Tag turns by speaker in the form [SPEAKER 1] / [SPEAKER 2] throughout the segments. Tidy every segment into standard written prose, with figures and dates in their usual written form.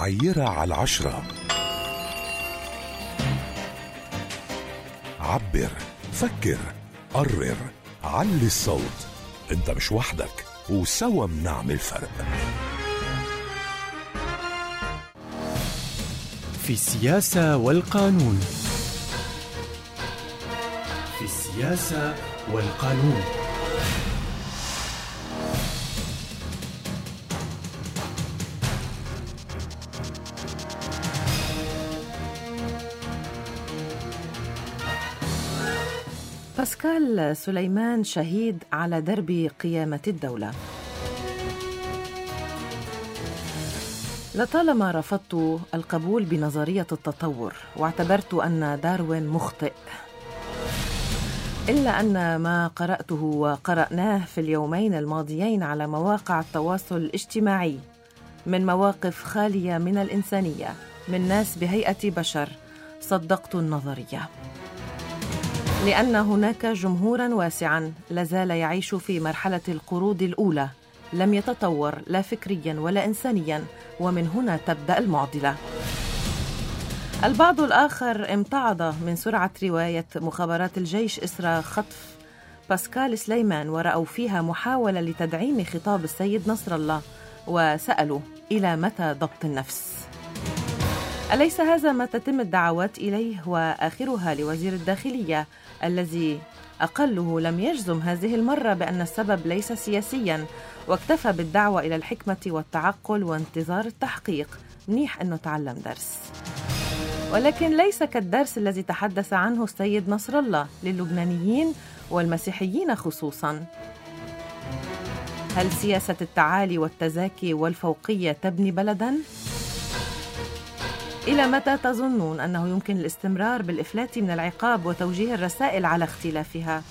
[SPEAKER 1] عيرة على 10. عبر، فكر، قرر، علي الصوت. انت مش وحدك، وسوا بنعمل فرق.
[SPEAKER 2] في السياسة والقانون. في السياسة والقانون.
[SPEAKER 3] باسكال سليمان شهيد على درب قيامة الدولة. لطالما رفضت القبول بنظرية التطور واعتبرت أن داروين مخطئ، إلا أن ما قرأته وقرأناه في اليومين الماضيين على مواقع التواصل الاجتماعي من مواقف خالية من الإنسانية من ناس بهيئة بشر، صدقت النظرية، لأن هناك جمهوراً واسعاً لازال يعيش في مرحلة القروض الأولى، لم يتطور لا فكرياً ولا إنسانياً، ومن هنا تبدأ المعضلة. البعض الآخر امتعض من سرعة رواية مخابرات الجيش إثر خطف باسكال سليمان، ورأوا فيها محاولة لتدعيم خطاب السيد نصر الله، وسألوا إلى متى ضبط النفس؟ أليس هذا ما تتم الدعوات إليه، وآخرها لوزير الداخلية الذي أقله لم يجزم هذه المرة بأن السبب ليس سياسياً، واكتفى بالدعوة إلى الحكمة والتعقل وانتظار التحقيق. منيح أنه تعلم درس، ولكن ليس كالدرس الذي تحدث عنه السيد نصر الله للبنانيين والمسيحيين خصوصاً. هل سياسة التعالي والتزاكي والفوقية تبني بلداً؟ إلى متى تظنون أنه يمكن الاستمرار بالإفلات من العقاب وتوجيه الرسائل على اختلافها؟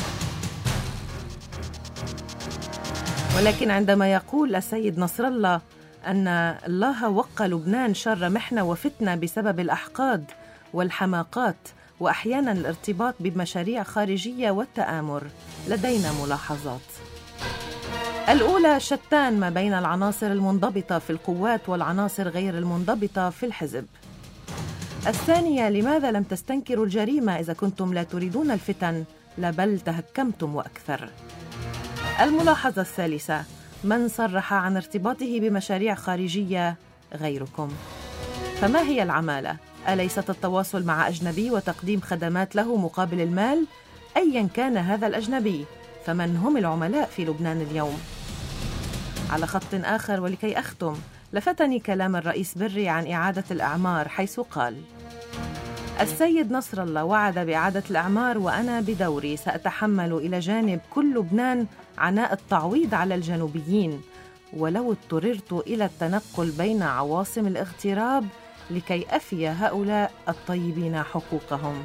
[SPEAKER 3] ولكن عندما يقول السيد نصر الله أن الله وقى لبنان شر محنة وفتنة بسبب الأحقاد والحماقات وأحيانا الارتباط بمشاريع خارجية والتآمر، لدينا ملاحظات. الأولى، شتان ما بين العناصر المنضبطة في القوات والعناصر غير المنضبطة في الحزب. الثانية، لماذا لم تستنكروا الجريمة إذا كنتم لا تريدون الفتن، بل تهكمتم وأكثر. الملاحظة الثالثة، من صرح عن ارتباطه بمشاريع خارجية غيركم. فما هي العمالة؟ أليست التواصل مع أجنبي وتقديم خدمات له مقابل المال؟ أيا كان هذا الأجنبي، فمن هم العملاء في لبنان اليوم؟ على خط آخر ولكي أختم، لفتني كلام الرئيس بري عن إعادة الأعمار، حيث قال: السيد نصر الله وعد بإعادة الأعمار، وأنا بدوري سأتحمل إلى جانب كل لبنان عناء التعويض على الجنوبيين، ولو اضطررت إلى التنقل بين عواصم الاغتراب لكي أفي هؤلاء الطيبين حقوقهم.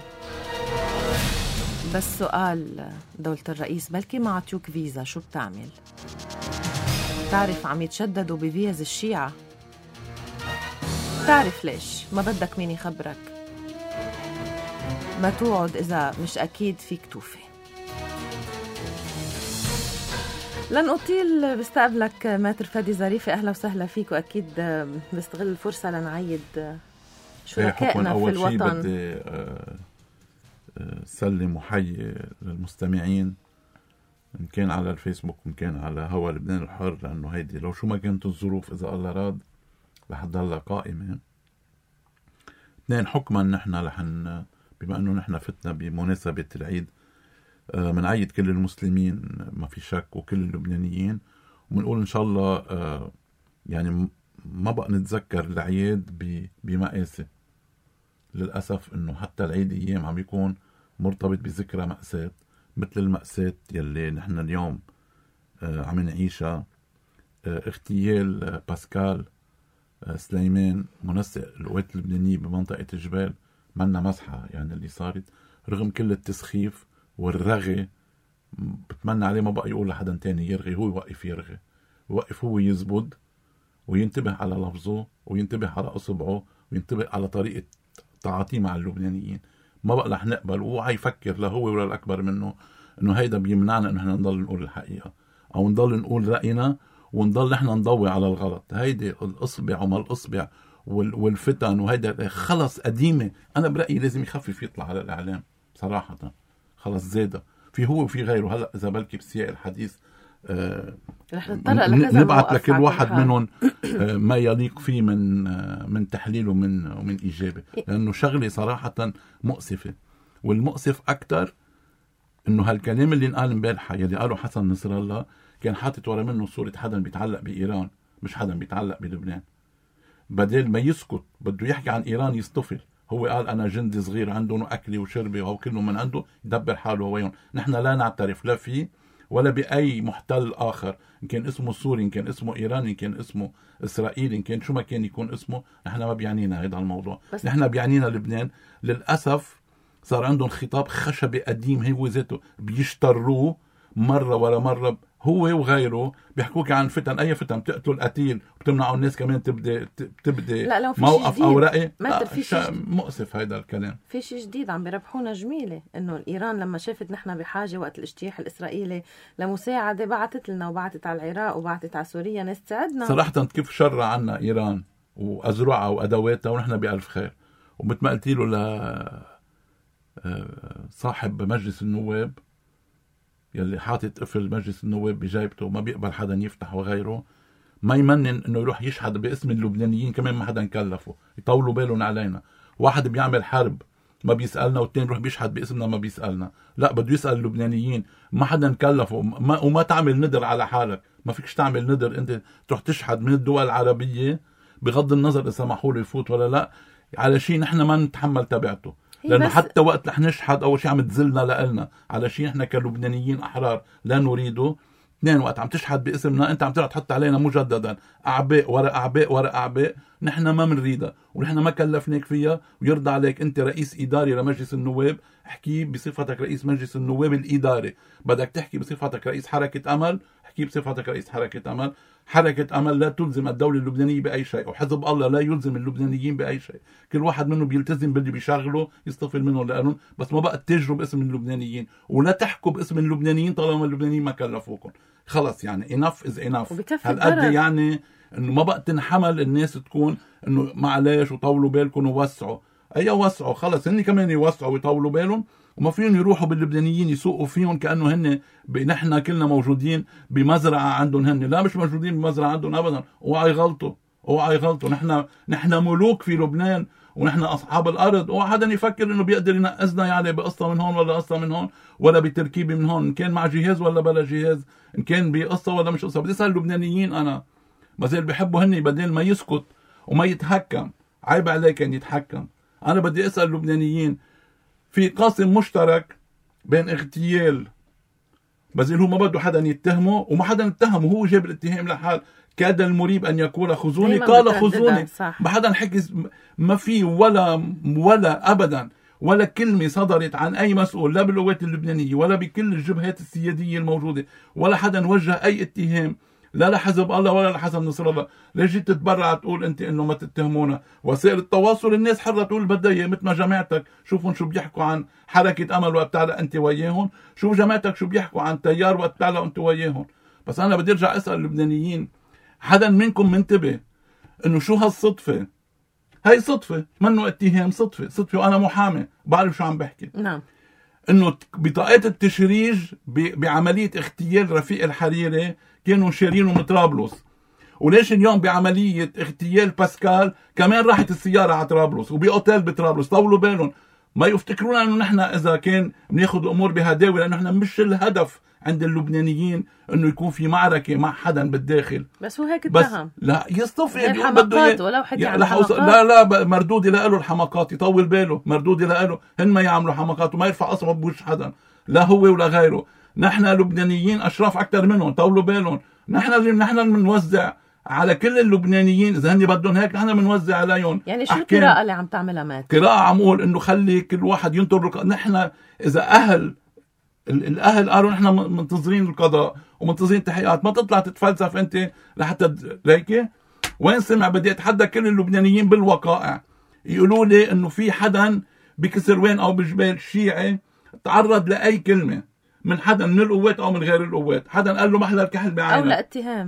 [SPEAKER 3] بس سؤال دولة الرئيس، بلكي ما عطيوك فيزا، شو بتعمل؟ تعرف عم يتشددوا بفيز الشيعة، تعرف ليش؟ ما بدك مين يخبرك؟ ما توعد إذا مش أكيد فيك توفي. لن أطيل، بستقبلك ماتر فادي ظريفة، أهلا وسهلا فيك، وأكيد بستغل الفرصة لنعيد شركائنا في الوطن.
[SPEAKER 4] أول شيء بدي سلم وحي للمستمعين، إن كان على الفيسبوك وإن كان على هوا لبنان الحر، لأنه هيدي لو شو ما كانت الظروف إذا الله راد رح تضلها قائمة. اثنين، حكما نحن بما أنه نحن فتنا بمناسبة العيد، منعيد كل المسلمين ما في شك وكل اللبنانيين، ومنقول إن شاء الله يعني ما بقى نتذكر العيد بمآسي. للأسف إنه حتى العيد أيام عم يكون مرتبط بذكرى مأساة، مثل المأساة يلي نحن اليوم عم نعيشها، اغتيال باسكال سليمان منسق القوات اللبنانية بمنطقة الجبال. منا مسحة يعني اللي صارت، رغم كل التسخيف والرغي. بتمنى عليه ما بقى يقول لحدا تاني يرغي، هو يوقف يرغي، يوقف هو يزبد وينتبه على لفظه وينتبه على أصبعه وينتبه على طريقة تعاطيه مع اللبنانيين. ما بقى رح نقبل وعي يفكر لا هو ولا الأكبر منه إنه هيدا بيمنعنا إنه إحنا نضل نقول الحقيقة أو نضل نقول رأينا ونضل إحنا نضوي على الغلط. هيدي الأصبع وما الأصبع والفتن وهيدا خلص قديمة. أنا برأيي لازم يخفف يطلع على الإعلام صراحة، خلص زيادة في هو وفي غيره. هلأ إذا بلكي بسياق الحديث نبعت لكل واحد منهم ما يليق فيه من تحليل ومن إجابة، لأنه شغلة صراحة مؤسفة. والمؤسف أكتر إنه هالكلام اللي انقال امبارحة يلي قاله حسن نصر الله كان حاطط ورا منه صورة حدا بيتعلق بإيران مش حدا بيتعلق بلبنان. بدل ما يسكت بده يحكي عن إيران يصطفل. هو قال أنا جندي صغير عندهم أكلي وشربي وهو كله من عنده يدبر حاله ويون. نحن لا نعترف لا فيه ولا بأي محتل آخر، إن كان اسمه سوري، إن كان اسمه إيراني، إن كان اسمه إسرائيلي، إن كان شو ما كان يكون اسمه. نحن ما بيعنينا هذا الموضوع، نحن بيعنينا لبنان. للأسف صار عندهم خطاب خشبي قديم هو ذاته بيشتروه مرة ورا مرة. هو وغيره بيحكوك عن فتن، أي فتن بتقتل قتيل وبتمنعوا الناس كمان تبدي موقف أو رأي. مؤسف هيدا الكلام.
[SPEAKER 3] في شيء جديد عم بيربحونا جميلة، إنه إيران لما شافت نحن بحاجة وقت الاجتياح الإسرائيلي لمساعدة بعتت لنا وبعتت على العراق وبعتت على سوريا ناس تساعدنا.
[SPEAKER 4] صراحة كيف شرع عنا إيران وأزرعها وأدواتها ونحن بألف خير. ومثل ما قلت له صاحب مجلس النواب يلي حاطط قفل مجلس النواب بجايبته وما بيقبل حدا يفتح وغيره، ما يمنن انه يروح يشحد باسم اللبنانيين كمان. ما حدا كلفه، يطولوا بالهم علينا. واحد بيعمل حرب ما بيسألنا، والتاني يروح بيشحد باسمنا ما بيسألنا. لا بده يسأل اللبنانيين، ما حدا كلفه. وما تعمل ندر على حالك، ما فيكش تعمل ندر انت تروح تشحد من الدول العربية بغض النظر اذا سمحوا له يفوت ولا لا على شيء نحن ما نتحمل تبعته. لأنه حتى وقت رح نشحد أول شيء عم تزلنا لنا على شيء إحنا كلبنانيين أحرار لا نريده. اثنين، وقت عم تشحد باسمنا أنت عم تحط علينا مجددا أعباء ورا أعباء ورا أعباء نحن ما منريدها ونحن ما كلفناك فيها. ويرضى عليك أنت رئيس إداري لمجلس النواب، احكي بصفتك رئيس مجلس النواب الإداري. بدك تحكي بصفتك رئيس حركة أمل، احكي بصفتك رئيس حركة أمل. حركة أمل لا تلزم الدولة اللبنانية بأي شيء، وحزب الله لا يلزم اللبنانيين بأي شيء. كل واحد منهم بيلتزم باللي بيشغله يستفل منه لقانون، بس ما بقى تتاجروا باسم اللبنانيين ولا تحكوا باسم اللبنانيين طالما اللبنانيين ما كلفوكم. خلص يعني enough is enough. هالقد يعني انه ما بقى تنحمل الناس تكون انه معلش وطولوا بالكم ووسعوا. وسعوا خلص، هن كمان يوسعوا ويطولوا بالهم، وما فيهم يروحوا باللبنانيين يسوقوا فيهم كأنه هن نحن كلنا موجودين بمزرعة عندهم. هن لا مش موجودين بمزرعة عندهم أبدا. اوعى يغلطوا. نحن ملوك في لبنان ونحن أصحاب الأرض. اوعى حدا يفكر إنه بيقدر ينقذنا يعني بقصة من هون ولا قصة من هون ولا بتركيبة من هون، إن كان مع جهاز ولا بلا جهاز، إن كان بقصة ولا مش قصة. بدي أسأل اللبنانيين أنا ما زال بيحبوا هن بدل ما يسكت وما يتحكم. عيب عليك أن يتحكم. أنا بدي أسأل اللبنانيين، في قاسم مشترك بين اغتيال بزيل هو ما بده حدا يتهمه وما حدا اتهمه، هو جاب الاتهام لحال. كاد المريب أن يقول خذوني قال خذوني. ما حدا حكي، ما في ولا أبدا ولا كلمة صدرت عن أي مسؤول لا بالقوات اللبنانية ولا بكل الجبهات السيادية الموجودة، ولا حدا وجه أي اتهام لا لحزب الله ولا لحسن نصر الله. ليش جيت تتبرع تقول انت انه ما تتهمونا؟ وسائل التواصل الناس حرة تقول بدها اياه، مثل ما جماعتك شوفوا شو بيحكوا عن حركة أمل وقت تعلق انت وياهم، شوف جماعتك شو بيحكوا عن تيار وقت تعلق انت وياهم. بس انا بدي ارجع اسأل اللبنانيين، حدا منكم منتبه انه شو هالصدفة؟ هاي صدفة، منه اتهام، صدفة وانا محامي بعرف شو عم بحكي.
[SPEAKER 3] نعم.
[SPEAKER 4] انه بطاقات التشريج بعملية اغتيال رفيق الحريري كانوا شارينه من طرابلس، وليش اليوم بعملية اغتيال باسكال كمان راحت السيارة على طرابلس وبأوتيل بطرابلس؟ طولوا بالهم، ما يفتكرونا انه نحن اذا كان بناخذ الامور بهداوه، لانه نحن مش الهدف عند اللبنانيين انه يكون في معركة مع حدا بالداخل.
[SPEAKER 3] بس هو هيك اتهم.
[SPEAKER 4] لا يصطفي
[SPEAKER 3] الحماقات ولو حكي عن الحماقات.
[SPEAKER 4] لا مردودي له الحماقات، يطول باله. مردودي له هن ما يعملوا حماقات وما يرفع اصبعه بوش حدا، لا هو ولا غيره. نحن لبنانيين اشراف اكثر منهم، طولوا بالهم. نحن بنوزع على كل اللبنانيين، اذا هن بدهم هيك نحن بنوزع عليهم.
[SPEAKER 3] يعني شو القراءة اللي عم تعملها مات؟
[SPEAKER 4] قراءة عم اقول انه خلي كل واحد ينطر. نحن اذا الاهل قالوا نحن منتظرين القضاء ومنتظرين التحقيقات، ما تطلع تتفلسف انت لحتى ليكي. وين سمع؟ بدي اتحدى كل اللبنانيين بالوقائع يقولوا لي انه في حدا بكسروان او بجبال شيعي تعرض لاي كلمه من حدا من القوات او من غير القوات، حدا قال له محل الكحل بعينه
[SPEAKER 3] او لا اتهام.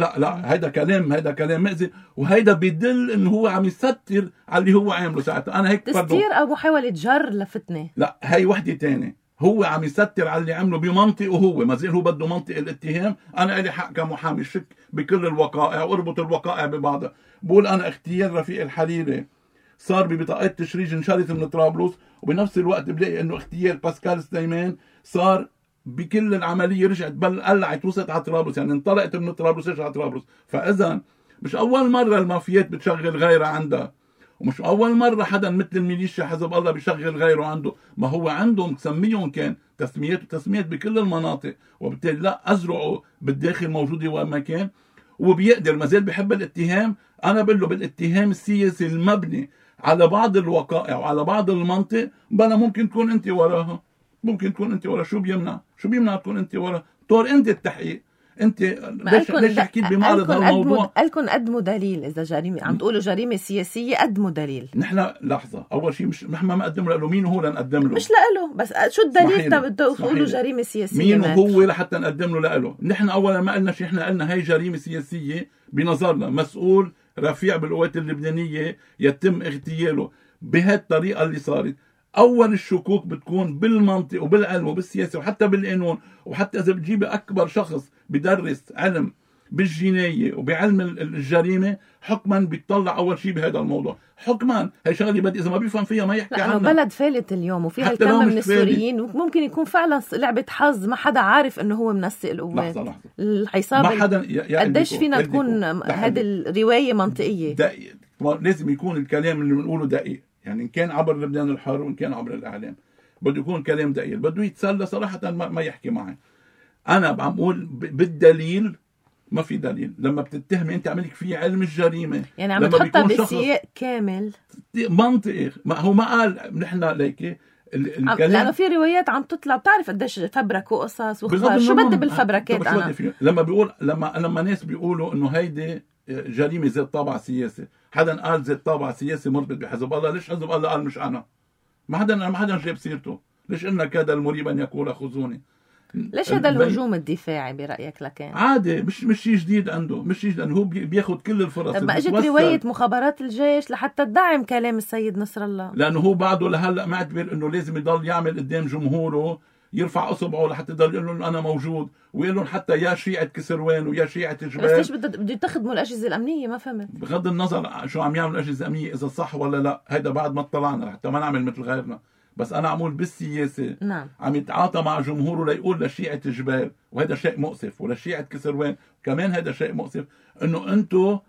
[SPEAKER 4] لا هيدا كلام مأذي، وهيدا بيدل انه هو عم يستر على اللي هو عامله ساعتها. انا هيك
[SPEAKER 3] تستير او محاولة جر لفتنة.
[SPEAKER 4] لا هي وحدة تانية، هو عم يستر على اللي عمله بمنطقه هو، ما زال هو بده منطق الاتهام. انا لي حق كمحامي شك بكل الوقائع واربط الوقائع ببعضها. بقول انا اغتيال رفيق الحليلي صار ببطاقة تشريج انشالت من طرابلس، وبنفس الوقت بلاقي انه اغتيال باسكال سليمان صار بكل العملية رجعت قلعت وصلت على طرابلس، يعني انطلقت من طرابلس رجعت على طرابلس. فاذا مش اول مرة المافيات بتشغل غيرها عندها، ومش اول مرة حدا مثل الميليشيا حزب الله بيشغل غيره عنده. ما هو عندهم تسميهم كان تسميات بكل المناطق، وبالتالي لا ازرعه بالداخل موجودة وين ما كان، وبيقدر ما زال بيحب الاتهام. انا بقول له بالاتهام السياسي المبني على بعض الوقائع وعلى بعض المنطق، بلا ممكن تكون انت وراها، ممكن تكون انت وراها. شو بيمنع تكون انت وراها؟ طور انت التحقيق. انت ليش حكيت بمعرض هالموضوع؟
[SPEAKER 3] قالكم قدموا دليل. اذا جريمه عم تقولوا جريمه سياسيه قدموا دليل.
[SPEAKER 4] نحن لحظه، اول شيء مش نحن ما مقدم له مين هو لنقدم له،
[SPEAKER 3] مش له، بس شو الدليل بدو تقولوا جريمه سياسيه؟
[SPEAKER 4] مين هو لحتى نقدم له؟ نحن اولا ما قلنا شيء، احنا قلنا هي جريمه سياسيه بنظرنا. مسؤول رفيع بالقوات اللبنانيه يتم اغتياله بهالطريقه اللي صارت. اول الشكوك بتكون بالمنطق وبالعلم وبالسياسه وحتى بالقانون، وحتى اذا بتجيب اكبر شخص بدرس علم بالجنايه وبعلم الجريمه حكما بيطلع اول شيء بهذا الموضوع. حكما هي شغله بدي اذا ما بيفهم فيها ما يحكي عنها.
[SPEAKER 3] بلد فالت اليوم وفيها الكم من السوريين، وممكن يكون فعلا لعبه حظ، ما حدا عارف انه هو منسق القوات.
[SPEAKER 4] لحظه
[SPEAKER 3] الحساب
[SPEAKER 4] ما حدا
[SPEAKER 3] قديش فينا تكون هذه الروايه منطقيه؟
[SPEAKER 4] دقيق. لازم يكون الكلام اللي بنقوله دقيق، يعني إن كان عبر لبنان الحر وإن كان عبر الإعلام بده يكون كلام دقيق، بده يتسلى صراحة ما يحكي معي. أنا عم أقول بالدليل، ما في دليل. لما بتتهمي أنت عملك في علم الجريمة،
[SPEAKER 3] يعني عم تحطها بسياق كامل
[SPEAKER 4] منطقي. ما هو ما قال نحن ليك الكلام،
[SPEAKER 3] لأنه في روايات عم تطلع بتعرف قديش فبركوا قصص وخبار. شو بدي بالفبركات أنا؟
[SPEAKER 4] لما بيقول لما ناس بيقولوا إنه هيدي جريمة ذات طابع سياسي، حدا قال ذات طابع سياسي مرتبط بحزب الله، ليش حزب الله قال مش أنا؟ ما حدا جاب سيرته. ليش قلنا كاد المريب أن يقول خذوني؟
[SPEAKER 3] ليش هذا الهجوم الدفاعي برأيك لكان؟
[SPEAKER 4] عادي، مش شيء جديد عنده، مش شيء جديد. هو بياخد كل الفرص.
[SPEAKER 3] طب ما اجت رواية مخابرات الجيش لحتى تدعم كلام السيد نصر الله؟
[SPEAKER 4] لأنه هو بعده لهلا معتبر إنه لازم يضل يعمل قدام جمهوره، يرفع اصبعه لحتى يضل يقول لهم انا موجود، ويقول لهم حتى يا شيعة كسروان ويا شيعة جبال.
[SPEAKER 3] بس ليش بده يتخدموا الاجهزه الامنيه؟ ما فهمت.
[SPEAKER 4] بغض النظر شو عم يعملوا الاجهزه الامنيه اذا صح ولا لا، هيدا بعد ما اطلعنا حتى ما نعمل مثل غيرنا. بس انا عمول بالسياسه
[SPEAKER 3] نعم.
[SPEAKER 4] عم يتعاطى مع جمهوره ليقول لشيعة جبال، وهذا شيء مؤسف، ولشيعة كسروان كمان هذا شيء مؤسف، انه انتم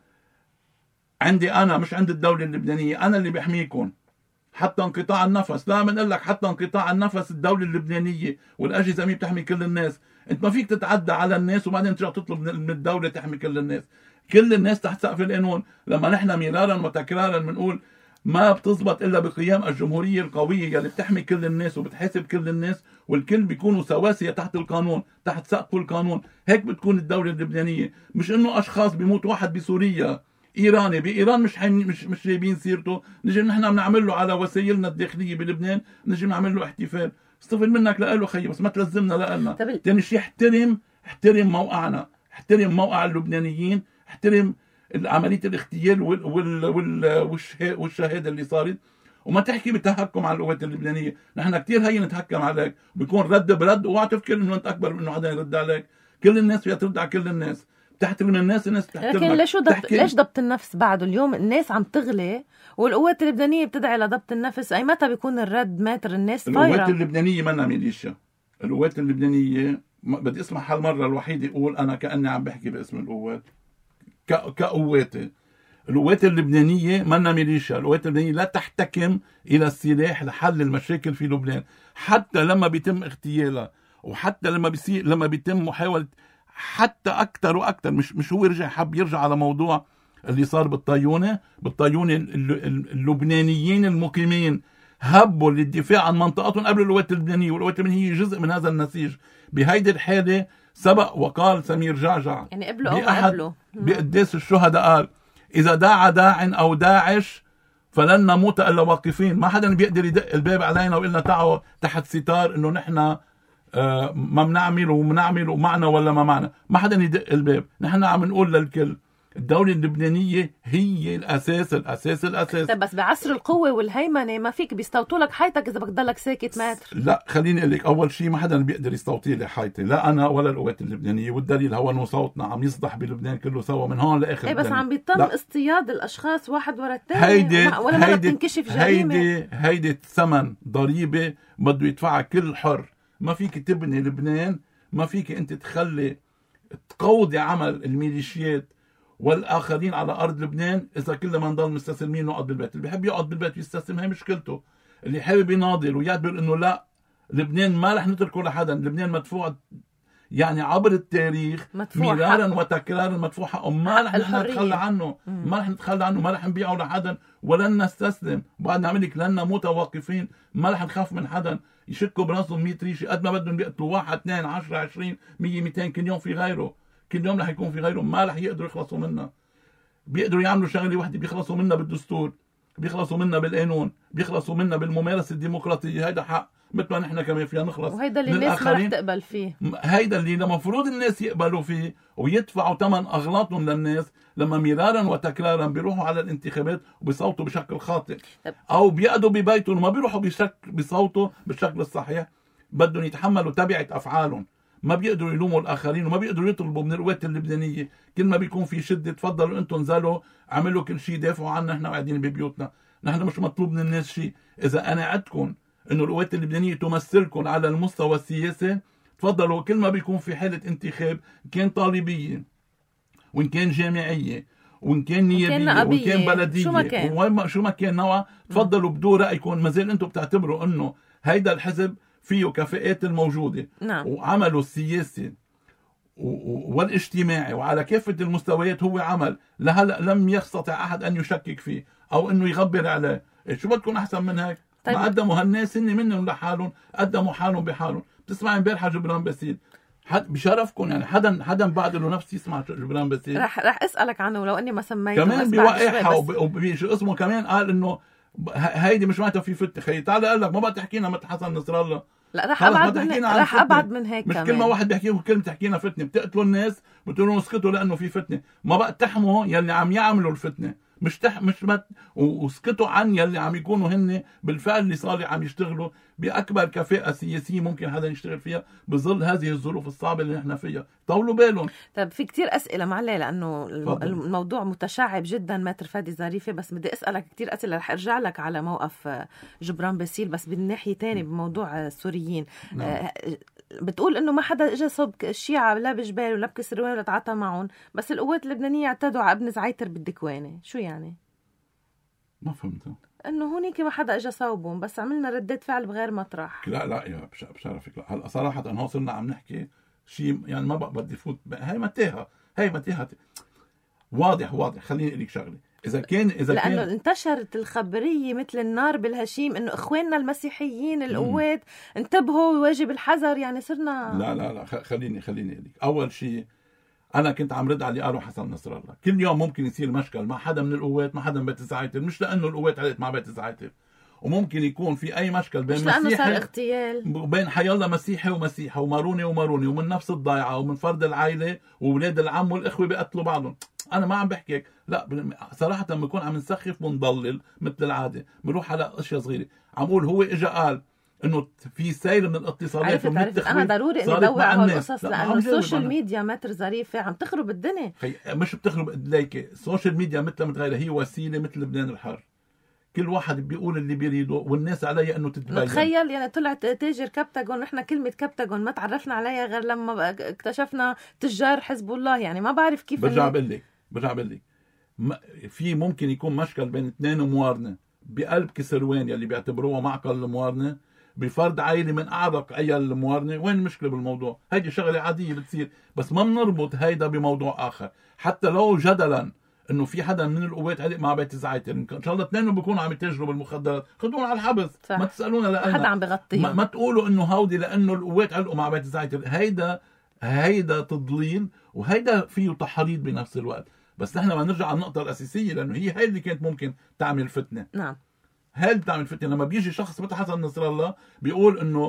[SPEAKER 4] عندي انا مش عند الدوله اللبنانيه، انا اللي بحميكم حتى انقطاع النفس. لا بنقول لك حتى انقطاع النفس الدولة اللبنانية والأجهزة الأمنية بتحمي كل الناس. أنت ما فيك تتعدى على الناس وبعدين ترجع تطلب من الدولة تحمي كل الناس. كل الناس تحت سقف القانون. لما نحن مرارا وتكرارا بنقول ما بتزبط إلا بقيام الجمهورية القوية اللي بتحمي كل الناس وبتحاسب كل الناس، والكل بيكونوا سواسية تحت القانون، تحت سقف القانون. هيك بتكون الدولة اللبنانية، مش إنه أشخاص بيموت واحد بسوريا إيراني بإيران مش جايبين سيرته، نجي نحن بنعمل له على وسائلنا الداخلية بلبنان، نجي نعمل له احتفال. استفد منك لقاله خيي، بس ما تلزمنا لقلنا. تاني شيء احترم موقعنا، احترم موقع اللبنانيين، احترم عملية الاغتيال والشهادة اللي صارت، وما تحكي بتهكم على القوات اللبنانية. نحن كتير هي نتهكم عليك، بيكون رد برد، اوعى تفكر انه انت اكبر من انه حدا يرد عليك. كل الناس فيها ترد على كل الناس، بتحترم الناس بتحترمك.
[SPEAKER 3] لكن ليش ضبط النفس بعده؟ اليوم الناس عم تغلي والقوات اللبنانية بتدعي لضبط النفس. أي متى بيكون الرد ماتر؟ الناس طايرة.
[SPEAKER 4] القوات اللبنانية منا ميليشيا. القوات اللبنانية بدي اسمع هالمرة الوحيدة يقول أنا كأني عم بحكي باسم القوات كقواتي. القوات اللبنانية منا ميليشيا. القوات اللبنانية لا تحتكم إلى السلاح لحل المشاكل في لبنان، حتى لما بيتم اغتيالها، وحتى لما بيتم محاولة حتى أكتر وأكتر. مش هو حب يرجع على موضوع اللي صار بالطيونة اللبنانيين المقيمين هبوا للدفاع عن منطقتهم قبل القوات اللبنانية، والقوات اللبنانية هي جزء من هذا النسيج. بهيدي الحالة سبق وقال سمير جعجع
[SPEAKER 3] يعني قبله
[SPEAKER 4] بقداس الشهداء قال إذا داع داع أو داعش فلن نموت إلا واقفين. ما حدا بيقدر يدق الباب علينا وإلنا تعالوا تحت ستار إنه نحن ما بنعمل وبنعمل ومعنا ولا ما معنا، ما حدا يدق الباب. نحن عم نقول للكل الدولة اللبنانية هي الأساس الأساس الأساس.
[SPEAKER 3] طيب بس بعصر القوة والهيمنة ما فيك بيستوطوا لك حياتك إذا بدك ضلك ساكت متر.
[SPEAKER 4] لا خليني أقول لك، أول شيء ما حدا بيقدر يستوطي لي حياتي، لا أنا ولا القوات اللبنانية، والدليل هو إنه صوتنا عم يصدح بلبنان كله سوا من هون لآخر.
[SPEAKER 3] إيه بس عم بيتم اصطياد الأشخاص واحد ورا الثاني، ولا مرة بتنكشف جريمة.
[SPEAKER 4] هيدي ثمن ضريبة بده يدفعها كل حر. ما فيك تبني لبنان، ما فيك أنت تخلي تقوضي عمل الميليشيات والآخرين على أرض لبنان إذا كل ما نضل مستسلمين نقعد بالبيت. اللي بيحب يقعد بالبيت يستسلم، هي مشكلته. اللي حابب يناضل ويعبر إنه لا لبنان ما رح نتركه لحدا، لبنان مدفوع يعني عبر التاريخ مرارا وتكرارا مدفوع حقه، ما رح نتخلى عنه، ما رح نتخلى عنه، ما رح نبيعه لحدا ولن نستسلم. بعد نعمل لك لنا متوقفين، ما رح نخاف من حدا. يشكوا براسهم 100 ريشه قد ما بدهم بيقتلوا 1 2 10 20 100 200 كل يوم في غيره، كل يوم رح يكون في غيره، ما رح يقدروا يخلصوا منا. بيقدروا يعملوا شغله وحده، بيخلصوا منا بالدستور، بيخلصوا منا بالقانون، بيخلصوا منا بالممارسه الديمقراطيه. هيدا حق مثل ما نحن كمان فينا نخلص،
[SPEAKER 3] وهيدا اللي الناس ما رح تقبل فيه.
[SPEAKER 4] هيدا اللي المفروض الناس يقبلوا فيه ويدفعوا ثمن اغلاطهم للناس لما مرارا وتكرارا بيروحوا على الانتخابات وبيصوتوا بشكل خاطئ، او بيقعدوا ببيتهم وما بيروحوا بيصوتوا بالشكل الصحيح. بدهم يتحملوا تبعة افعالهم، ما بيقدروا يلوموا الاخرين وما بيقدروا يطلبوا من القوات اللبنانيه كل ما بيكون في شده تفضلوا انتم نزلوا عملوا كل شيء، دافعوا عنا، احنا قاعدين ببيوتنا. نحن مش مطلوب من الناس شيء. اذا انا عدتكم انه القوات اللبنانيه تمثلكم على المستوى السياسي، تفضلوا كل ما بيكون في حاله انتخاب، كان طالبيه وان كان جامعيه وان كان نيابيه وان كان بلديه شو ما كان نوع، تفضلوا بدو رايكم. ما زال انتم بتعتبروا انه هيدا الحزب فيه كفاءات الموجوده،
[SPEAKER 3] نعم.
[SPEAKER 4] وعمله السياسي والاجتماعي وعلى كافه المستويات هو عمل لهلا لم يستطع احد ان يشكك فيه او انه يغبر عليه. شو بدكم احسن من هيك؟ طيب. ما قدموا هالناس هن منهم لحالهم، قدموا حالهم بحالهم. بتسمع امبارحه جبران باسيل، بشرفكم يعني حدا بعد له نفس يسمع جبران باسيل.
[SPEAKER 3] رح اسالك عنه لو اني ما سميته
[SPEAKER 4] كمان بوقعها وبشو اسمه كمان قال انه هيدي مش معناتها في فتة. خي تعال قال لك ما بقى تحكينا مثل حسن نصر الله.
[SPEAKER 3] لا رح ابعد من هيك.
[SPEAKER 4] مش
[SPEAKER 3] كمان.
[SPEAKER 4] كل ما واحد بيحكي لكم كلمه تحكينا فتنه، بتقتلوا الناس بتقولوا اسكتوا لانه في فتنه. ما بقى تحموا يلي عم يعملوا الفتنه، واسكتوا عن يلي عم يكونوا هن بالفعل اللي صار عم يشتغلوا باكبر كفاءه سياسيه ممكن حدا يشتغل فيها بظل هذه الظروف الصعبه اللي نحن فيها. طولوا بالهم.
[SPEAKER 3] طيب في كتير اسئله معليه لانه الموضوع متشعب جدا ماتر فادي ظريفه، بس بدي اسالك كتير اسئله. رح ارجع لك على موقف جبران باسيل بس بالناحيه تاني بموضوع السوريين. بتقول انه ما حدا اجى صوب الشيعة لا بجبال ولا بكسروان ولا تعاطى معهم، بس القوات اللبنانيه اعتدوا على ابن زعيتر بالدكوانه. شو يعني؟
[SPEAKER 4] ما فهمت. انه
[SPEAKER 3] هونيك ما حدا اجى صوبهم، بس عملنا ردة فعل بغير مطرح.
[SPEAKER 4] لا يا بشرفك، لا هلا صراحه انه صرنا عم نحكي شيء يعني ما بقى بدي فوت. هي متاهه واضح. خليني اقول لك شغله، لانه
[SPEAKER 3] انتشرت الخبريه مثل النار بالهشيم انه اخواننا المسيحيين القوات انتبهوا وواجب الحذر، يعني صرنا
[SPEAKER 4] لا خليني اقول لك. اول شيء انا كنت عم رد على اللي قاله حسن نصر الله. كل يوم ممكن يصير مشكل مع حدا من القوات، مع حدا من بيت زعيتر، مش لانه القوات علقت مع بيت زعيتر، وممكن يكون في اي مشكل بين مسيحي
[SPEAKER 3] صار اغتيال
[SPEAKER 4] وبين حيالله مسيحي ومسيحه وماروني ومن نفس الضيعه ومن فرد العائله واولاد العم والاخوه بيقتلوا بعضهم. انا ما عم بحكي هيك، لا صراحه لما بنكون عم نسخف ونضلل مثل العاده بنروح على اشياء صغيره. عم اقول هو اجى قال انه في سير من الاتصالات
[SPEAKER 3] عرفت انا ضروري اني ادور على القصص لانه السوشيال ميديا ماتر ظريفه عم تخرب الدنيا.
[SPEAKER 4] مش بتخرب ليكي، السوشيال ميديا مثل ما تغيرها هي وسيله مثل لبنان الحر، كل واحد بيقول اللي بيريده والناس عليها انه تتبين.
[SPEAKER 3] تخيل يعني طلعت تاجر كبتاجون، نحن كلمه كبتاجون ما تعرفنا عليها غير لما اكتشفنا تجار حزب الله، يعني ما بعرف كيف.
[SPEAKER 4] برجع بقول لك في ممكن يكون مشكل بين اثنين موارنه بقلب كسروان يلي بيعتبروها معقل الموارنه بفرد عائلي من اعرق عيال الموارنه. وين المشكله بالموضوع؟ هيدي شغله عاديه بتصير، بس ما بنربط هيدا بموضوع اخر. حتى لو جدلا انه في حدا من القوات علق مع بيت زعيتر، ان شاء الله اثنين بيكونوا عم يتاجروا بالمخدرات، خذونا على الحبس. صح. ما تسالونا لأنا
[SPEAKER 3] حدا عم بغطيهم،
[SPEAKER 4] ما تقولوا انه هودي لانه القوات علقوا مع بيت زعيتر. هيدا تضليل وهيدا فيه تحريض بنفس الوقت. بس نحن ما نرجع على النقطه الاساسيه، لانه هي اللي كانت ممكن تعمل فتنه.
[SPEAKER 3] نعم،
[SPEAKER 4] هل بتعمل فتنه لما بيجي شخص مثل حسن نصر الله بيقول انه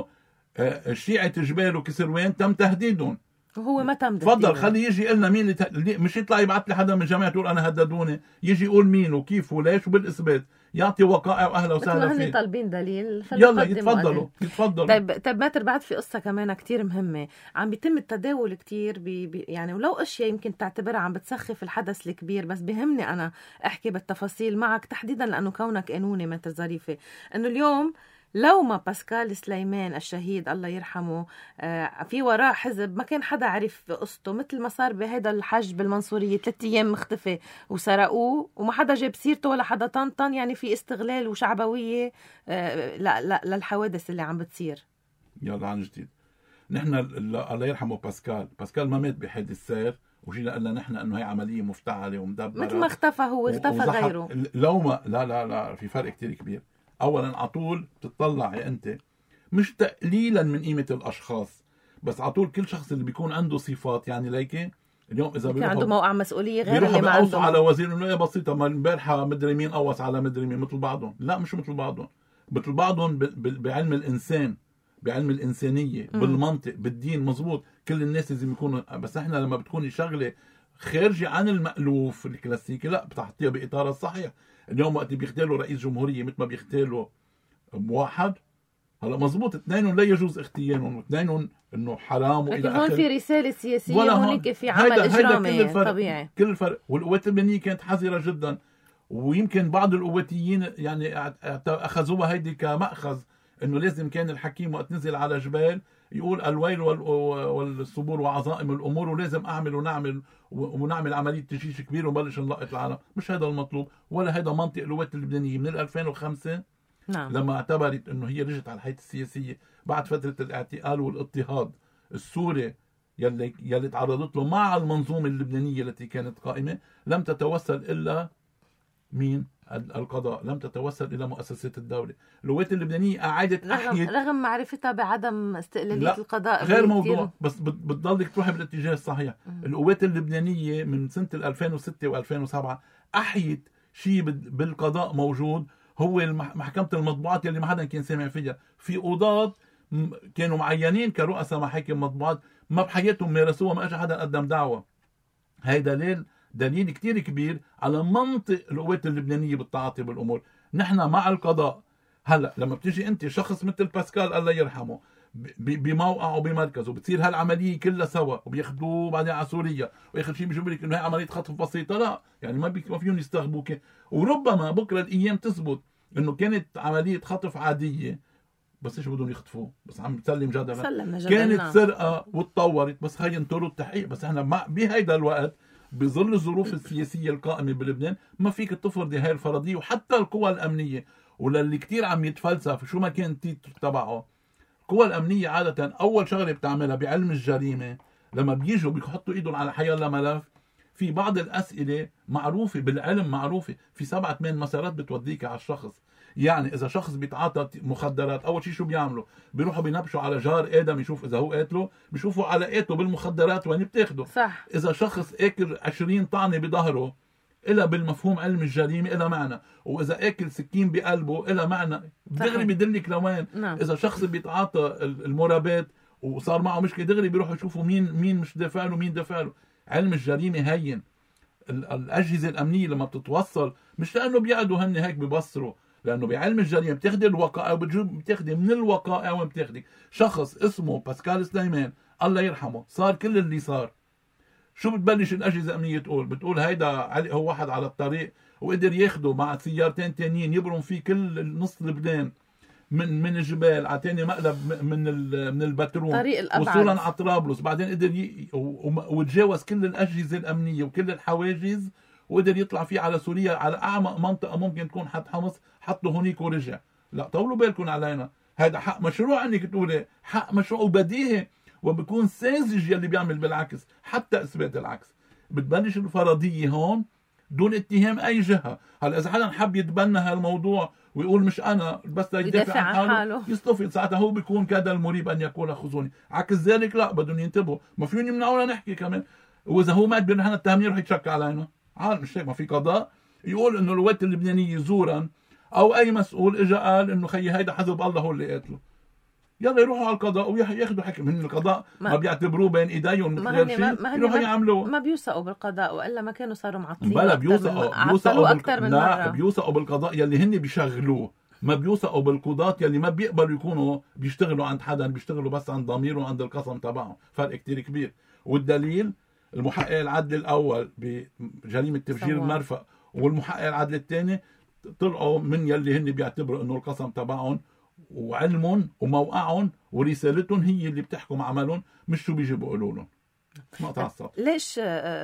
[SPEAKER 4] الشيعة جبال وكسروان تم تهديدهم.
[SPEAKER 3] وهو ما تم
[SPEAKER 4] تفضل خلي يجي يقول لنا مين مش يطلع يبعث لي حدا من الجماعة يقول انا هددوني، يجي يقول مين وكيف وليش وبالاثبات، يعطي وقائع واهلا وسهلا فيه.
[SPEAKER 3] هن طالبين دليل
[SPEAKER 4] يلا يتفضلوا.
[SPEAKER 3] طيب ماتر، بعد في قصة كمان كتير مهمة عم بيتم التداول كتير يعني ولو اشياء يمكن تعتبرها عم بتسخف الحدث الكبير، بس بهمني انا احكي بالتفاصيل معك تحديدا لانه كونك قانوني ماتر ظريفة، انه اليوم لو ما باسكال سليمان الشهيد الله يرحمه في وراه حزب ما كان حدا عرف قصته، مثل ما صار بهذا الحج بالمنصورية 3 أيام مختفي وسرقوه وما حدا جاب سيرته ولا حدا طنطن، يعني في استغلال وشعبوية لا للحوادث اللي عم بتصير.
[SPEAKER 4] يلا عن جديد، نحن الله يرحمه باسكال ما مات بحادث سير وجينا قلنا نحن انه هي عملية مفتعلة ومدبرة
[SPEAKER 3] مثل ما اختفى هو اختفى غيره.
[SPEAKER 4] لو ما لا في فرق كتير كبير. اولا على طول بتطلع انت مش تقليلا من قيمه الاشخاص، بس على طول كل شخص اللي بيكون عنده صفات، يعني ليك اليوم اذا
[SPEAKER 3] بيكون عنده موقع مسؤوليه غير اللي ما
[SPEAKER 4] عنده على وزير انه بسيطه، ما امبارحه مدري مين قوص على مدري مين، مثل بعضهم. لا مش مثل بعضهم بعلم الانسان، بعلم الانسانيه، بالمنطق، بالدين، مزبوط. كل الناس لازم يكونوا، بس احنا لما بتكون شغله خارجه عن المألوف الكلاسيكي لا بتحطيها باطارها الصحيح. اليوم وقت بيختالوا رئيس جمهورية مثل ما بيختالوا بواحد، هلا مزبوط اثنينهم لا يجوز اختيارهم، واثنينهم انه حرام والى اخره.
[SPEAKER 3] هون في رسالة سياسية، هونيك في عمل اجرامي طبيعي.
[SPEAKER 4] كل الفرق. والقوات اللبنانية كانت حذرة جدا، ويمكن بعض القواتيين يعني اخذوها هيدي كمأخذ انه لازم كان الحكيم وقت نزل على جبال يقول الويل والصبور وعظائم الامور، ولازم اعمل ونعمل عمليه تجيش كبير ونبلش نلقط العالم. مش هذا المطلوب ولا هذا منطق القوات اللبنانيه من 2005.
[SPEAKER 3] نعم.
[SPEAKER 4] لما اعتبرت انه هي رجعت على الحياه السياسيه بعد فتره الاعتقال والاضطهاد السوري يلي تعرضت له مع المنظومه اللبنانيه التي كانت قائمه، لم تتوسل الا مين؟ القضاء، لم تتوسل إلى مؤسسات الدولة. القوات اللبنانية أعادت
[SPEAKER 3] رغم معرفتها بعدم استقلالية القضاء
[SPEAKER 4] غير موضوع، بس بتضلك تروح بالاتجاه الصحيح. القوات اللبنانية من سنة 2006 و2007 أحيت شيء بالقضاء موجود، هو محكمة المطبوعات اللي ما حدا كان سامع فيها. في قضاة كانوا معينين كرؤساء محاكم مطبوعات ما بحياتهم مارسوها، ما اجى حدا قدم دعوة. هيدا دليل كتير كبير على منطق القوات اللبنانية بالتعاطي بالأمور. نحن مع القضاء. هلأ لما بتيجي أنت شخص مثل باسكال الله يرحمه بموقعه وبمركزه بتصير هالعملية كلها سوا وبياخدوه بعدين على سوريا، وآخر شيء بيجيبوا لك إنه هي عملية خطف بسيطة. لا يعني ما فيهم يستغبوك، وربما بكرة الأيام تثبت إنه كانت عملية خطف عادية بس ايش بدهم يخطفوه، بس عم بتسلم جدلا كانت سرقة وتطورت، بس هي انطروا التحقيق. بس احنا بهيدا الوقت بظل الظروف السياسية القائمة بلبنان ما فيك تفرضي هاي الفرضية. وحتى القوى الأمنية وللي كتير عم يتفلسف شو ما كان التيتر تبعه، القوى الأمنية عادة أول شغلة بتعملها بعلم الجريمة لما بيجوا بيحطوا إيدهم على حيالله ملف، في بعض الأسئلة معروفة بالعلم، معروفة في 7-8 مسارات بتوديك على الشخص. يعني إذا شخص بيتعاطى مخدرات أول شيء شو بيعملوا؟ بيروحوا بينبشوا على جار آدم يشوف إذا هو قاتله، بيشوفوا علاقاته بالمخدرات وين بتاخده.
[SPEAKER 3] صح. إذا
[SPEAKER 4] شخص آكل 20 طعنة بظهره إلا بالمفهوم علم الجريمة إلا معنى، وإذا آكل سكين بقلبه إلا معنى دغري بيدلك لوين.
[SPEAKER 3] نعم.
[SPEAKER 4] إذا شخص بيتعاطى المرابات وصار معه مشكلة دغري بيروحوا يشوفوا مين مش دافع له مين دافع له. علم الجريمة هين. الأجهزة الأمنية لما بتتوصل مش لأنه بيقعدوا هن هيك ببصروا، لأنه بعلم الجريمة بتاخدي الوقائع وبتاخدي من الوقائع وبتاخدي شخص اسمه باسكال سليمان الله يرحمه صار كل اللي صار. شو بتبلش الأجهزة الأمنية تقول هيدا هو واحد على الطريق وقدر ياخده مع سيارتين تانيين يبرم فيه كل نص لبنان من الجبال على تاني مقلب من البترون وصولا على طرابلس، بعدين قدر وتجاوز كل الأجهزة الأمنية وكل الحواجز وقدر يطلع فيه على سوريا على أعمق منطقة ممكن تكون حد حمص حطه هونيك ورجع. لا طولوا بالكم علينا، هذا حق مشروع انك تقولي حق مشروع وبديهي وبكون ساذج يلي بيعمل بالعكس حتى اثبات العكس. بتبلش الفرضية هون دون اتهام اي جهة. هلا اذا حدا حب يتبنى هالموضوع ويقول مش انا بس يدافع عن حاله يستفيد، ساعتها هو بيكون كذا المريب ان يقول خذوني. عكس ذلك لا بدهم ينتبهوا، ما فيهم يمنعونا نحكي كمان. واذا هو مات بان احنا التهمين يروح يتشكى علينا عالم مش هيك. ما في قضاء يقول انه القوات اللبنانيه زورا او اي مسؤول اجى قال انه خيي هيدا حزب الله هو اللي قاتله. يلا يروحوا على القضاء وياخذوا حكم. من القضاء ما بيعتبروه بين ايديهم مثل غير شيء، يروحوا يعملوه.
[SPEAKER 3] ما بيوثقوا بالقضاء، والا ما كانوا صاروا معطلين.
[SPEAKER 4] بلا بيوثقوا
[SPEAKER 3] اكثر من مره.
[SPEAKER 4] بيوثقوا بالقضاء يلي هن بيشغلوه، ما بيوثقوا بالقضاة يلي ما بيقبلوا يكونوا بيشتغلوا عند حدا، بيشتغلوا بس عند ضميرهم عند القسم تبعهم. فرق كتير كبير. والدليل المحقق العدل الاول بجريمه تفجير المرفأ والمحقق العدل الثاني طلعوا من يلي هن بيعتبروا انه القسم تبعهم وعلمهم وموقعهم ورسالتهم هي اللي بتحكم عملهم، مش شو بيجي بيقولوا لهم. ما تعصب.
[SPEAKER 3] ليش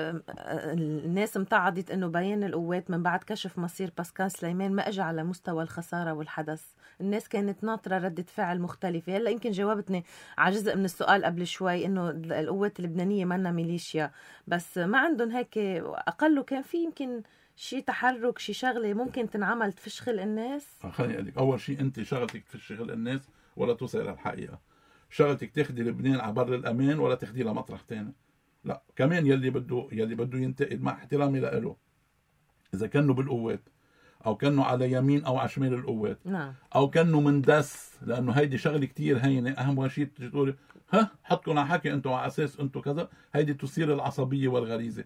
[SPEAKER 3] الناس امتعضت انه بيان القوات من بعد كشف مصير باسكال سليمان ما اجى على مستوى الخساره والحدث؟ الناس كانت ناطره رده فعل مختلفه. هلا يمكن جاوبتني على جزء من السؤال قبل شوي انه القوات اللبنانيه منا ميليشيا، بس ما عندهم هيك اقله كان في يمكن شيء تحرك، شيء شغله ممكن تنعمل تفشخل الناس.
[SPEAKER 4] خليني اقول لك، اول شيء انت شغلتك تفشخل الناس ولا توصل الى الحقيقه. شغلتك تاخذي لبنان على بر الامان ولا تاخذيه لمطرح ثاني. لا، كمان يلي بده ينتقد مع احترامي له، اذا كانوا بالقوات او كانوا على يمين او على شمال القوات،
[SPEAKER 3] نعم،
[SPEAKER 4] او كانوا مندس، لانه هيدي شغله كتير هينه. اهم شيء تقولي حطكم على حكي انتم على اساس انتم كذا، هيدي تثير العصبيه والغريزه.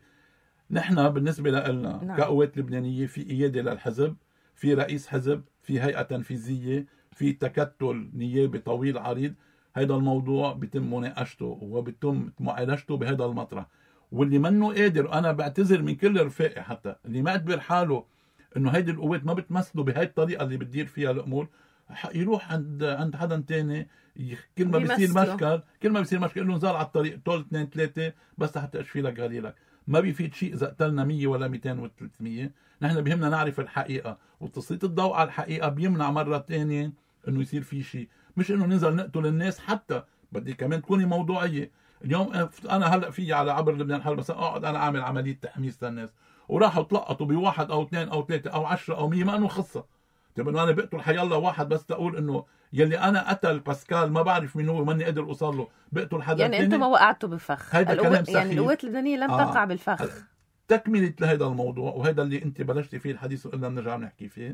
[SPEAKER 4] نحن بالنسبه لنا
[SPEAKER 3] نعم.
[SPEAKER 4] كقوات لبنانيه في قياده للحزب، في رئيس حزب، في هيئه تنفيذيه، في تكتل نيابي طويل عريض. هذا الموضوع بيتم مناقشته وبيتم معالجته بهذا المطرح. واللي منه قادر، انا بعتذر من كل رفاقي حتى اللي ما اعتبر حاله انه هيدي القوات ما بتمثله بهاي الطريقه اللي بتدير فيها الامور، يروح عند حدا تاني. كل ما بيصير مشكل يقول له نزال على الطريق طول 2 3 بس حتى اشفي لك غليلك. ما بيفيد شيء اذا قتلنا 100 ولا 200 و 300. نحن بيهمنا نعرف الحقيقه، وتسليط الضوء على الحقيقه بيمنع مره ثانيه انه يصير في شيء، مش انه ننزل نقتل الناس. حتى بدي كمان تكوني موضوعيه. اليوم انا هلا في على عبر لبنان حل مثلا اقعد انا اعمل عمليه تحميس للناس، وراحوا تلقطوا بواحد او 2 او 3 او 10 او 100، ما انه خصه. طيب انه انا بقتل حيالله واحد بس تقول انه يلي انا قتل باسكال ما بعرف مين هو وماني قادر اوصل له، بقتل حدا
[SPEAKER 3] يعني انتم ما وقعتوا بالفخ.
[SPEAKER 4] هيدا كلام سخيف.
[SPEAKER 3] يعني القوات اللبنانيه لم تقع بالفخ.
[SPEAKER 4] تكمله لهذا الموضوع، وهذا اللي انت بلشتي فيه الحديث وقلنا بنرجع نحكي فيه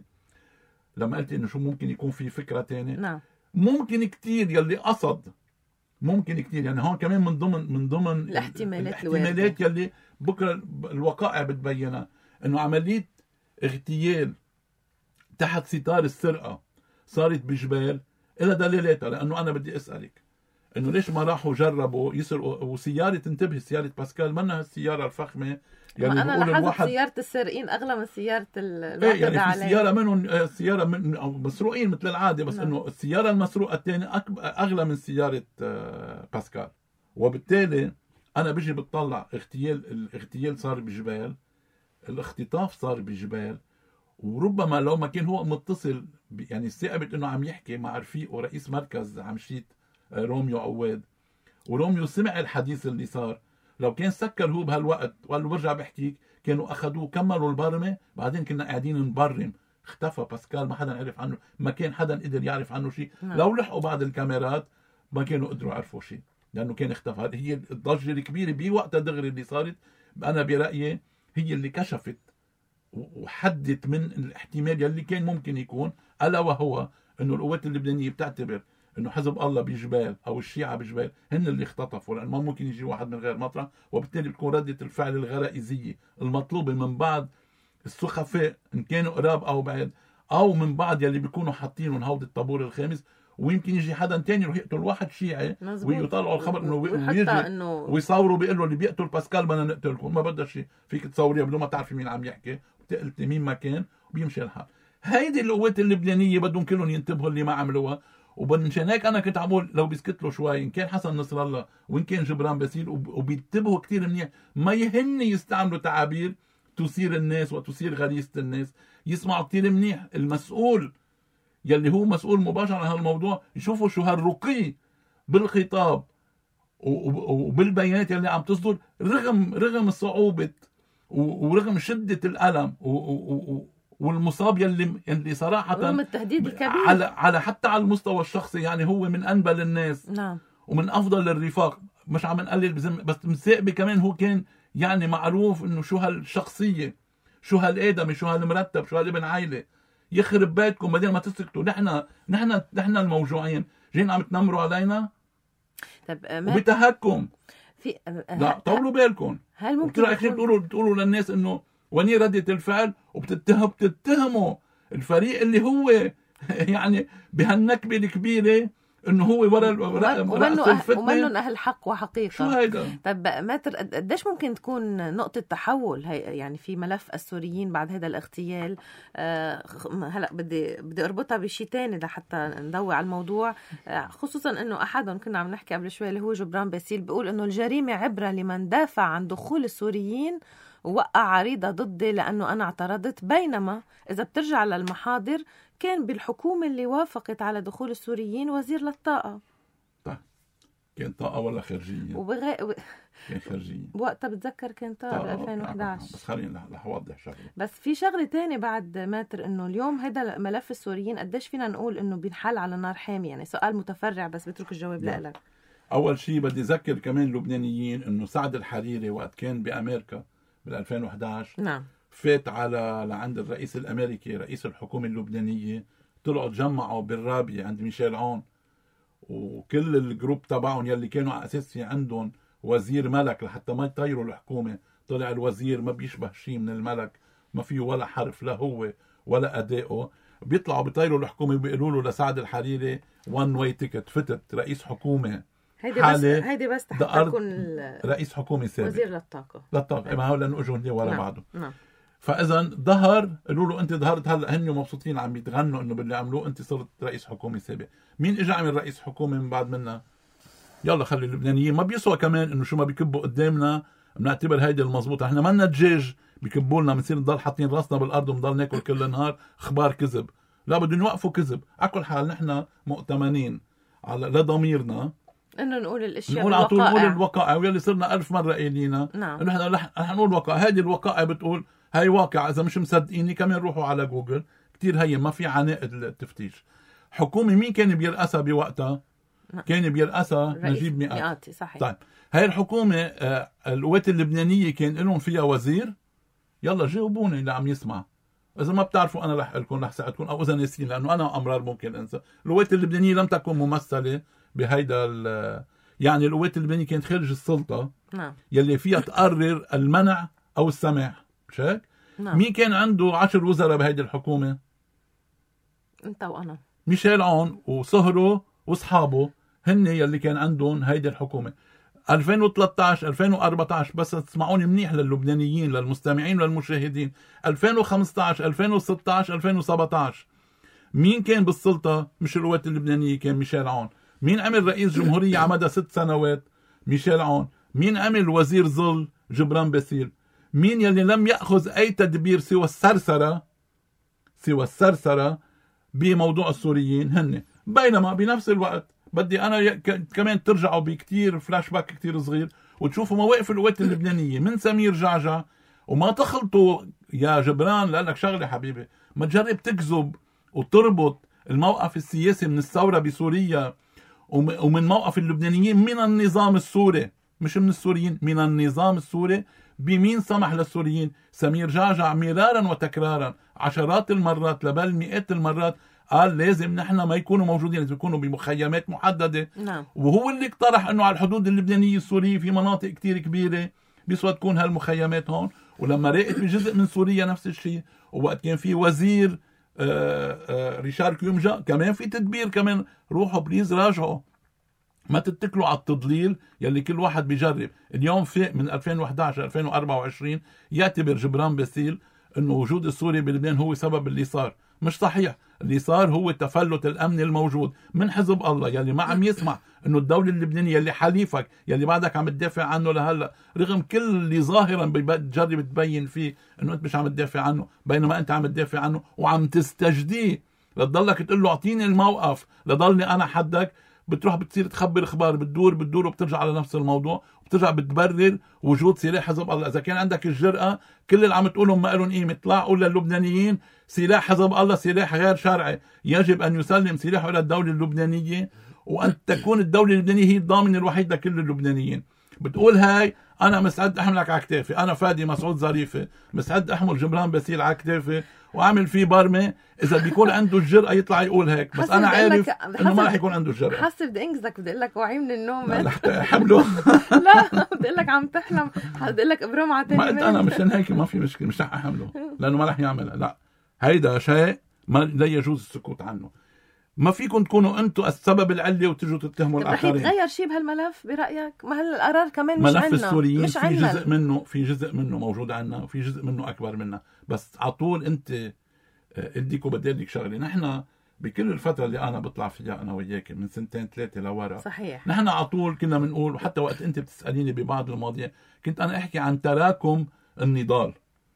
[SPEAKER 4] لما قلت انه شو ممكن يكون في فكره ثانيه.
[SPEAKER 3] نعم،
[SPEAKER 4] ممكن كتير يلي قصد، ممكن كتير. يعني هون كمان من ضمن الاحتمالات يلي بكره الوقائع بتبينها، انه عمليه اغتيال تحت ستار السرقه صارت بجبال إلى دليلاتها. لانه انا بدي اسالك انه ليش ما راحوا جربوا يسرقوا وسياره، انتبه، سياره باسكال منها السياره الفخمه يعني.
[SPEAKER 3] انا لاحظت سياره السارقين اغلى من سياره
[SPEAKER 4] المعتدى يعني عليه. في سياره منهم سياره من مسروقين مثل العاده، بس انه السياره المسروقه الثانيه اغلى من سياره باسكال. وبالتالي انا بيجي بتطلع الاغتيال صار بجبال، الاختطاف صار بجبال. وربما لو ما كان هو متصل يعني استقبت انه عم يحكي مع رفيقه رئيس مركز عمشيت روميو عواد، وروميو سمع الحديث اللي صار، لو كان سكر هو بهالوقت وقال له برجع بحكيك، كانوا اخذوه كملوا البرمه، بعدين كنا قاعدين نبرم. اختفى باسكال، ما حدا عرف عنه، ما كان حدا قدر يعرف عنه شيء. لو لحقوا بعض الكاميرات ما كانوا قدروا يعرفوا شيء، لانه كان اختفى. هي الضجه الكبيره بوقتها دغري اللي صارت، انا برايي هي اللي كشفت وحدت من الاحتمال اللي كان ممكن يكون، الا وهو انه القوات اللبنانيه بتعتبر انه حزب الله بجبال او الشيعة بجبال هن اللي اختطفوا، لان ما ممكن يجي واحد من غير مطرح. وبالتالي بتكون ردة الفعل الغرائزية المطلوبة من بعض السخفاء ان كانوا قراب او بعيد، او من بعض يلي بيكونوا حاطينهم هود الطابور الخامس. ويمكن يجي حدا تاني يروح يقتل واحد شيعي ويطلعوا الخبر انه ويجي ويصوروا بيقولوا اللي بيقتل باسكال بدنا نقتلكم. ما بدها شيء، فيك تصوريها بدون ما تعرفي مين عم يحكي، بتقتلي مين ما كان وبيمشي الحال. هيدي القوات اللبنانيه بدهم كلهم ينتبهوا اللي ما عملوها. ومشان هيك انا كنت عم بقول لو بيسكت له شوي، ان كان حسن نصر الله وان كان جبران باسيل، وبينتبهوا كثير منيح، ما يهن يستعملوا تعابير تثير الناس وتثير غريزه الناس. يسمعوا كثير منيح المسؤول يلي هو مسؤول مباشر عن هالموضوع، يشوفوا شو هالرقي بالخطاب وبالبيانات يلي عم تصدر، رغم صعوبه ورغم شده الالم والمصاب يلي صراحه
[SPEAKER 3] رغم التهديد الكبير
[SPEAKER 4] على حتى على المستوى الشخصي. يعني هو من انبل الناس،
[SPEAKER 3] نعم،
[SPEAKER 4] ومن افضل الرفاق، مش عم نقلل بس مساقبه كمان. هو كان يعني معروف انه شو هالشخصيه، شو هالادمي، شو هالمرتب، شو هالابن عائله. يخرب بيتكم بدل ما تسكتوا. نحن الموجوعين جايين عم تنمروا علينا وبتهكم. لا طولوا بالكم.
[SPEAKER 3] هل ممكن
[SPEAKER 4] بتقولوا للناس انه وني ردة الفعل، وبتتهموا الفريق اللي هو يعني بهالنكبة الكبيرة انه هو ورا رأس الفتنة
[SPEAKER 3] ومنهم اهل حق وحقيقة.
[SPEAKER 4] شو هيدا؟
[SPEAKER 3] طب ماتر قديش ممكن تكون نقطة تحول يعني في ملف السوريين بعد هذا الاغتيال؟ هلا بدي اربطها بشيء تاني لحتى نضوي على الموضوع، خصوصا انه احدهم كنا عم نحكي قبل شوي اللي هو جبران باسيل بيقول انه الجريمة عبرة لمن دافع عن دخول السوريين ووقع عريضة ضدي لأنه أنا اعترضت. بينما إذا بترجع للمحاضر كان بالحكومة اللي وافقت على دخول السوريين وزير للطاقة.
[SPEAKER 4] طيب كان طاقة ولا خارجية؟ كان خارجية
[SPEAKER 3] وقتها بتذكر كان طاقة ب 2011.
[SPEAKER 4] بس خلينا أوضح شغلة.
[SPEAKER 3] بس في شغلة تاني بعد ماتر إنه اليوم هذا ملف السوريين قديش فينا نقول إنه بينحل على نار حامية؟ يعني سؤال متفرع بس بترك الجواب لك.
[SPEAKER 4] أول شيء بدي أذكر كمان اللبنانيين إنه سعد الحريري وقت كان بأمريكا بال 2011
[SPEAKER 3] نعم
[SPEAKER 4] فات لعند الرئيس الأمريكي رئيس الحكومة اللبنانية، طلعوا تجمعوا بالرابية عند ميشيل عون، وكل الجروب تبعهم يلي كانوا على أساس في عندهم وزير ملك لحتى ما يطيروا الحكومة. طلع الوزير ما بيشبه شيء من الملك، ما فيه ولا حرف لا هو ولا أدائه. بيطلعوا بيطيروا الحكومة بيقولوا له لسعد الحريري one way ticket، فتت رئيس حكومة.
[SPEAKER 3] هيدي بس حتى تكون
[SPEAKER 4] رئيس حكومة سابق
[SPEAKER 3] وزير للطاقة.
[SPEAKER 4] ما هو لأنه اجوا هني ورا بعضه.
[SPEAKER 3] نعم.
[SPEAKER 4] فإذا ظهر قالوا له أنت ظهرت هلا، هن مبسوطين عم يتغنوا إنه باللي عملوه أنت صرت رئيس حكومة سابق. مين إجا عمل رئيس حكومة من بعد منا؟ يلا خلي اللبنانيين ما بيسوى كمان إنه شو ما بيكبوا قدامنا بنعتبر هيدي المضبوطة. إحنا مالنا دجاج بيكبوا لنا بنصير نضل حاطين راسنا بالأرض ونضل ناكل كل نهار أخبار كذب. لا بدهم يوقفوا كذب. على كل حال نحن مؤتمنين على لضميرنا
[SPEAKER 3] انه نقول الاشياء
[SPEAKER 4] نقول على طول نقول الوقائع، واللي صرنا 1000 مره قايلينها.
[SPEAKER 3] نعم.
[SPEAKER 4] انه احنا نقول وقائع. هذه الوقائع بتقول هاي واقع. اذا مش مصدقيني كمان روحوا على جوجل، كتير هي ما في عناء التفتيش. حكومه مين كان بيرأسها بوقتها؟ كان بيرأسها نجيب مئاتي.
[SPEAKER 3] صحيح.
[SPEAKER 4] طيب هاي الحكومه القوات اللبنانيه كان لهم فيها وزير؟ يلا جاوبوني اللي عم يسمع. إذا ما بتعرفوا أنا رح أقول لكم، رح ساعدكم، أو إذا ناسين لأنه أنا أمرار ممكن أنسى. القوات اللبنانية لم تكن ممثلة بهيدا يعني القوات اللبنانية كانت خارج السلطة.
[SPEAKER 3] نعم.
[SPEAKER 4] يلي فيها تقرر المنع أو السماح، مش هيك؟
[SPEAKER 3] نعم.
[SPEAKER 4] مين كان عنده 10 وزراء بهيدي الحكومة؟
[SPEAKER 3] أنت وأنا.
[SPEAKER 4] ميشيل عون وصهره وأصحابه هن يلي كان عندهم هيدي الحكومة. 2013 2014 بس تسمعوني منيح للبنانيين للمستمعين وللمشاهدين. 2015 2016 2017 مين كان بالسلطة؟ مش القوات اللبنانية، كان ميشيل عون. مين عمل رئيس جمهورية على مدى 6 سنوات؟ ميشيل عون. مين عمل وزير ظل؟ جبران باسيل. مين يلي لم يأخذ أي تدبير سوى السرسرة بموضوع السوريين؟ هن. بينما بنفس الوقت بدي أنا كمان ترجعوا بكتير فلاش باك كتير صغير وتشوفوا مواقف القوات اللبنانية من سمير جعجع، وما تخلطوا يا جبران. لأنك شغلة حبيبي، ما تجرب تكذب وتربط الموقف السياسي من الثورة بسوريا ومن موقف اللبنانيين من النظام السوري، مش من السوريين، من النظام السوري. بمين سمح للسوريين؟ سمير جعجع مرارا وتكرارا عشرات المرات لبل مئات المرات قال لازم نحن ما يكونوا موجودين، لازم يكونوا بمخيمات محددة.
[SPEAKER 3] نعم.
[SPEAKER 4] وهو اللي اقترح انه على الحدود اللبنانية السورية في مناطق كتير كبيرة بيسوى تكون هالمخيمات هون. ولما راقت بجزء من سوريا نفس الشيء. ووقت كان في وزير ريشار كيومجا كمان في تدبير كمان. روحوا بليز راجعوا، ما تتكلوا على التضليل يلي كل واحد بيجرب. اليوم في من 2011 2024 يعتبر جبران باسيل انه وجود السوري بلبنان هو سبب اللي صار. مش صحيح. اللي صار هو التفلت الامني الموجود من حزب الله يلي ما عم يسمع انه الدولة اللبنانية يلي حليفك يلي بعدك عم تدافع عنه لهلا، رغم كل اللي ظاهرا بتجرب تبين فيه انه انت مش عم تدافع عنه، بينما انت عم تدافع عنه وعم تستجديه لتضلك تقول له اعطيني الموقف لضلني انا حدك. بتروح بتصير تخبر اخبار بتدور وبترجع على نفس الموضوع وبترجع بتبرر وجود سلاح حزب الله. اذا كان عندك الجرأة كل اللي عم تقولهم ما لهم قيمة، طلع قول للبنانيين سلاح حزب الله سلاح غير شرعي، يجب ان يسلم سلاحه الى الدولة اللبنانية وان تكون الدولة اللبنانية هي الضامن الوحيد لكل اللبنانيين. بتقول هاي انا مستعد احملك على كتافي، انا فادي مسعود ظريفه مستعد احمل جبران باسيل على كتافي واعمل فيه برمه اذا بيكون عنده الجرأه يطلع يقول هيك، بس انا عارف انه ما رح يكون عنده الجرأه.
[SPEAKER 3] حاسه بدي انقذك، بدي اقول لك وعي من النوم.
[SPEAKER 4] لا رح حمله.
[SPEAKER 3] لا بدي اقول لك عم تحلم، بدي اقول لك ابرم على تاني.
[SPEAKER 4] ما قلت انا مشان هيك ما في مشكله، مش رح احمله لانه ما رح يعملها. لا هيدا شيء ما لا يجوز السكوت عنه. ما فيكم تكونوا انتم السبب العلي وتجوا تتهموا الاخرين.
[SPEAKER 3] رح يتغير شيء بهالملف برايك؟ ما هالقرار كمان مش عندنا.
[SPEAKER 4] ملف السوريين في جزء منه موجود عندنا وفي جزء منه اكبر منا، بس على طول انت اديك وبدي اديك شغله. نحن بكل الفتره اللي انا بطلع فيها انا وياك من 2-3 لورا، صحيح، نحن على طول كنا بنقول، وحتى وقت انت بتساليني ببعض المواضيع كنت انا احكي عن تراكم النضال،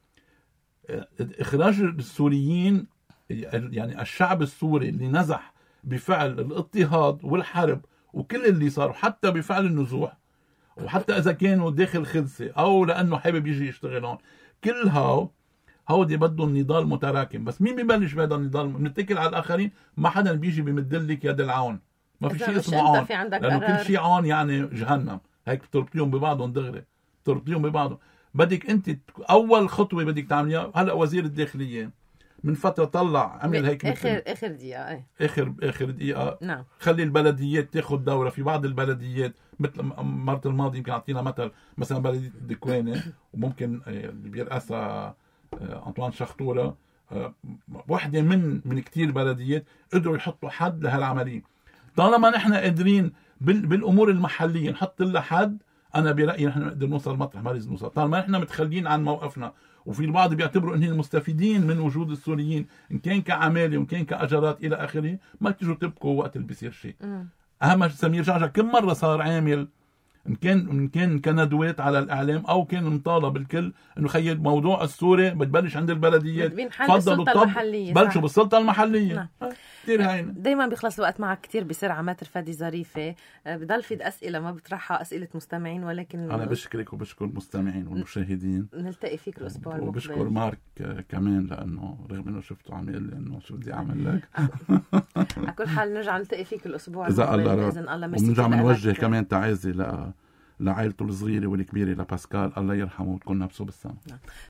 [SPEAKER 4] اخراج السوريين، يعني الشعب السوري اللي نزح بفعل الاضطهاد والحرب وكل اللي صار، حتى بفعل النزوح، وحتى اذا كانوا داخل خلسه او لانه حابب يجي يشتغل هون، كل هودي بدهم نضال متراكم. بس مين ببلش بهذا النضال؟ بنتكل على الاخرين، ما حدا بيجي بيمدلك يد العون، ما في شيء اسمه عون، لانه كل شيء عون يعني جهنم، هيك بتربطيهم ببعضهم دغري، بتربطيهم ببعضهم. بدك انت اول خطوه بدك تعمليها. هلا وزير الداخليه من فتره طلع عمل هيك
[SPEAKER 3] اخر دقيقه،
[SPEAKER 4] اخر دقيقه،
[SPEAKER 3] نعم،
[SPEAKER 4] خلي البلديات تاخذ دوره. في بعض البلديات مثل مرة الماضي يمكن اعطينا مثلا بلديه الدكوانه، وممكن اللي بيرأسها أنطوان شخطورة، واحدة من كتير بلديات قدروا يحطوا حد لهالعملية. طالما نحن قادرين بالأمور المحلية نحط لها حد، أنا برأيي نحن نقدر نوصل مطرح ما لازم نوصل. طالما نحن متخلين عن موقفنا، وفي البعض بيعتبروا إنهم المستفيدين من وجود السوريين إن كان كعمالة وإن كان كأجرات إلى آخره، ما تيجوا تبكوا وقت اللي بيصير شيء. أهم سمير جعجع كم مرة صار عامل إن كان كندوات على الإعلام أو كان مطالب الكل إنه خيل موضوع السوري بتبلش عند البلديات،
[SPEAKER 3] تفضلوا
[SPEAKER 4] بلشوا بالسلطة المحلية. كتير هين
[SPEAKER 3] دايما بيخلص الوقت معك كتير بسرعة ماتر فادي ظريفة. بضل في أسئلة ما بطرحها، أسئلة مستمعين، ولكن
[SPEAKER 4] أنا بشكرك وبشكر المستمعين والمشاهدين.
[SPEAKER 3] نلتقي فيك الأسبوع المقبل.
[SPEAKER 4] وبشكر مارك كمان، لأنه رغم إنه شفته عم يقول لي إنه شو بدي أعمل لك.
[SPEAKER 3] على كل حال نرجع نلتقي فيك الأسبوع
[SPEAKER 4] إذا الله راد. ونرجع منوجه كمان تعازي لعائلته الصغيرة والكبيرة لباسكال، الله يرحمه وتكون نفسه بالسما.